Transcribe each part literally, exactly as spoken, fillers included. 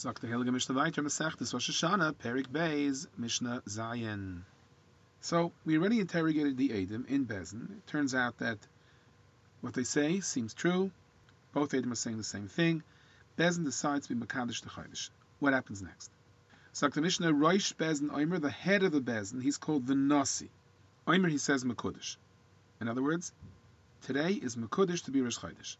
Sagt der Heilige Mishnah weiter, Masechtes Rosh Hashanah, Perik Beis, Mishnah Zayin. So, we already interrogated the Eidim in Bezin. It turns out that what they say seems true. Both Eidim are saying the same thing. Bezin decides to be Makadosh the Chodesh. What happens next? Sagt the Mishnah, Rosh Bezin Omer, the head of the Bezin, he's called the Nasi. Omer, he says Mekudesh. In other words, today is Mekudesh to be Rosh Chodesh.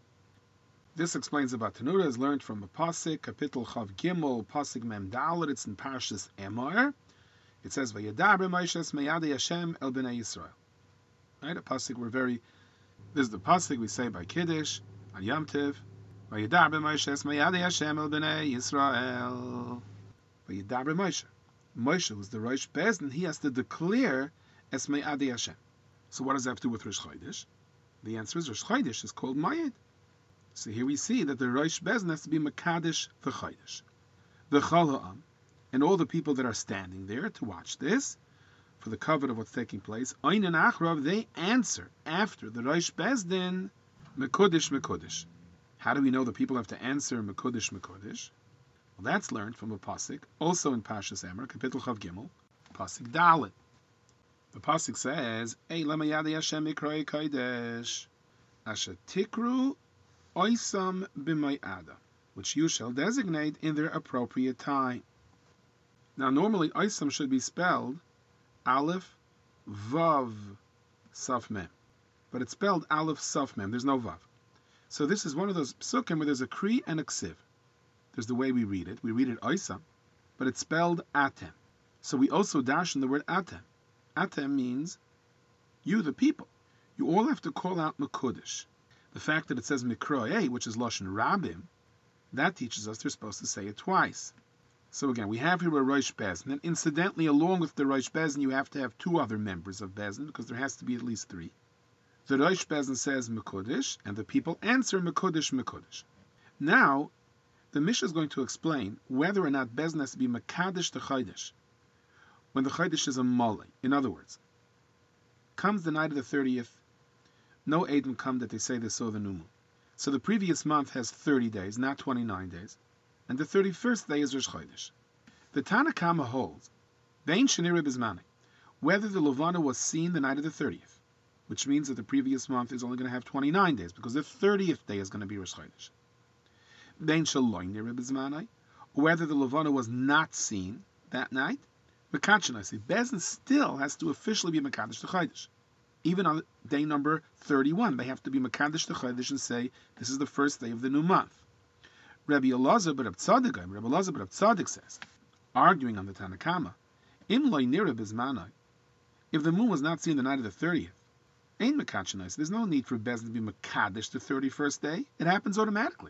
This explains about Tanura, is learned from a Pasik, Kapitel Chav Gimel, Pasik Mem Dalet, it's in Parshas Emor. It says, Vayadaber Moshe Meyadei Hashem El Bnei Yisrael. Right, a Pasik we're very, this is the Pasik we say by Kiddush, on Yom Tiv, Vayadaber Moshe Meyadei Hashem El Bnei Yisrael. Vayadaber Moshe. Moshe was the Rosh Bezin, he has to declare Es Meyadei Hashem. So what does that have to do with Rosh Chodesh? The answer is Rosh Chodesh is called Mayed. So here we see that the Rosh Bezin has to be Mekadesh the Chodesh. The Chol Ha'am, and all the people that are standing there to watch this, for the cover of what's taking place, Ein and Achrav, they answer after the Rosh Bezdin, Mekudesh, Mekudesh. How do we know the people have to answer Mekudesh, Mekudesh? Well, that's learned from a Pasik, also in Parshas Emor, Kapitel Chav Gimel, Pasik Dalet. The Pasik says, Ei lema yadei Hashem mikroi kodesh, asher tikru oisam b'mayada, which you shall designate in their appropriate time. Now, normally, oisam should be spelled Aleph, Vav, Saf Mem. But it's spelled Aleph, Saf Mem. There's no Vav. So this is one of those psukim where there's a Kri and a Ksiv. There's the way we read it. We read it oisam, but it's spelled Atem. So we also dash in the word Atem. Atem means you, the people. You all have to call out Mekudesh. The fact that it says Mikroe, which is Lashon Rabim, that teaches us they're supposed to say it twice. So again, we have here a Rosh Bezin, and incidentally, along with the Rosh Bezin, you have to have two other members of Bezin, because there has to be at least three. The Rosh Bezin says Mekudesh, and the people answer Mekudesh, Mekudesh. Now, the Mishnah is going to explain whether or not Bezin has to be Mekadesh the Chodesh, when the Chodesh is a Mole. In other words, comes the night of the thirtieth, no Eidim come that they say they saw the new moon. So the previous month has thirty days, not twenty-nine days, and the thirty-first day is Rosh Chodesh. The Tanna Kama holds, Vein Shenira Bizmani, whether the Levana was seen the night of the thirtieth, which means that the previous month is only going to have twenty-nine days, because the thirtieth day is going to be Rosh Chodesh. Vein Shaloi Nira Bizmani, whether the Levana was not seen that night, Mekachanasi, Bezin still has to officially be Mekadesh the Chodesh. Even on day number thirty-one, they have to be Mekadesh the Chodesh and say, this is the first day of the new month. Rabbi Elazar bar Tzadik, Rabbi Elazar bar Tzadik says, arguing on the Tanna Kama, Im loy nira bizmanai, if the moon was not seen the night of the thirtieth, ain't Mekachanais, there's no need for Bezin to be Mekadesh the thirty-first day, it happens automatically.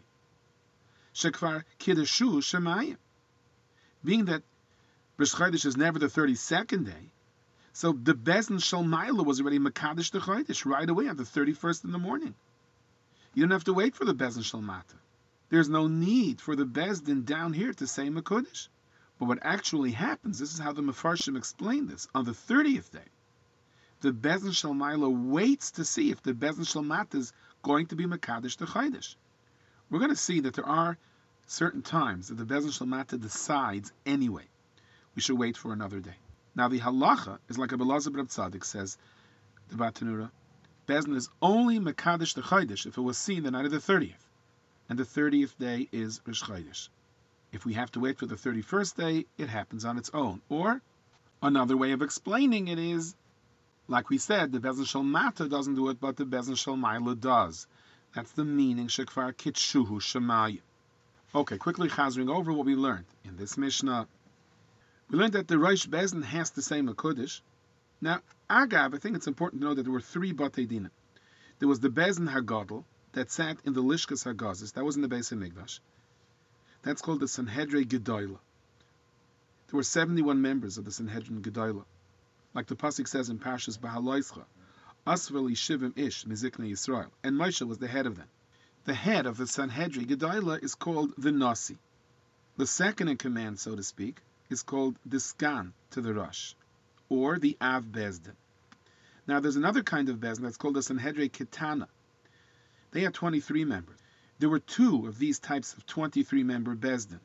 Shekvar Kiddushu Shemayim, being that Rosh Chodesh is never the thirty-second day, so the Bezin Shalmaila was already Mekadesh the Chodesh right away on the thirty-first in the morning. You don't have to wait for the Bezin Shalmata. There's no need for the Bezdin down here to say Mekudesh. But what actually happens, this is how the Mefarshim explain this, on the thirtieth day, the Bezin Shalmaila waits to see if the Bezin Shalmata is going to be Mekadesh the Chodesh. We're going to see that there are certain times that the Bezin Shalmata decides anyway. We should wait for another day. Now the halacha is like Rabbi Elazar bar Tzadik says, the Batanura, Bezin is only Mekadesh the Chodesh if it was seen the night of the thirtieth, and the thirtieth day is Rosh Chodesh. If we have to wait for the thirty-first day, it happens on its own. Or, another way of explaining it is, like we said, the Bezin Shalmata doesn't do it, but the Bezin Shalmaila does. That's the meaning, Shekvar Kitshuhu Shemayim. Okay, quickly chazering over what we learned in this Mishnah. We learned that the Rosh Bezin has to say Mekudesh. Now, Agav, I think it's important to know that there were three Batei Dinim. There was the Bezin Hagadol that sat in the Lishkas Hagazis. That was in the Beis HaMikdash. That's called the Sanhedrin Gedoyla. There were seventy-one members of the Sanhedrin Gedoyla. Like the Pasuk says in Parshas Bahaloischa, Asvel Yishivim Ish Mizikna Yisrael. And Moshe was the head of them. The head of the Sanhedrin Gedoyla is called the Nasi. The second in command, so to speak, is called the Sgan to the Rosh, or the Av Bezdin. Now there's another kind of Bezdin that's called the Sanhedrin Ketana. They had twenty-three members. There were two of these types of twenty-three member Bezdins.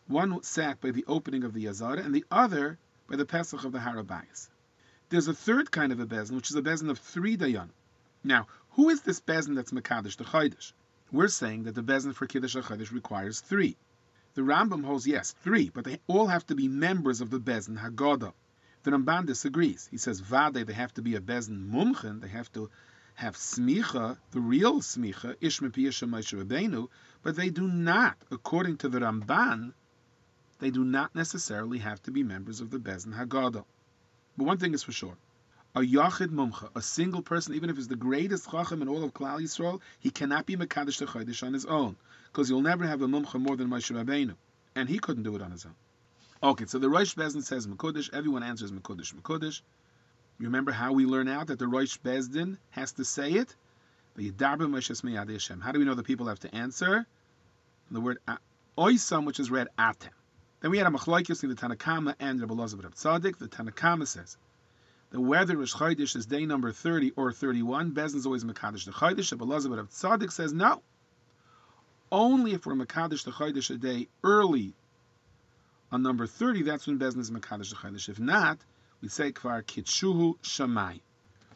One sat by the opening of the Azara, and the other by the Pesach of the Har Habayis. There's a third kind of a bezin, which is a bezin of three dayanim. Now, who is this bezin that's Mekadesh the Chodesh? We're saying that the bezin for Kiddush HaChodesh requires three. The Rambam holds, yes, three, but they all have to be members of the bezin Haggadah. The Ramban disagrees. He says, Vade, they have to be a bezin mumchen, they have to have smicha, the real smicha, Ishma Piyasha Moshe Rabbeinu, but they do not, according to the Ramban, they do not necessarily have to be members of the bezin Haggadah. But one thing is for sure. A Yachid Mumcha, a single person, even if he's the greatest Chacham in all of Klal Yisrael, he cannot be Mekadesh the Chodesh on his own, because you'll never have a Mumcha more than Moshe Rabbeinu, and he couldn't do it on his own. Okay, so the Rosh Bezdin says Mekudesh, everyone answers Mekudesh, Mekudesh. Remember how we learn out that the Rosh Bezdin has to say it? The Yidarbe Moshe Meyad Hashem. How do we know the people have to answer? The word Oisam, which is read Atem. Then we had a Machlokes in the Tanakama and Rabbi Elazar ben Tzadik. The Tanakama says that whether Rosh Chodesh is day number thirty or thirty-one, Bezdin is always Mekadesh the Chodesh. Rabbi Elazar ben Tzadik says no. Only if we're Mekadesh the Chodesh a day early on number thirty, that's when Bezdin is Mekadesh the Chodesh. If not, we say Kvar Kitshuhu Shamai.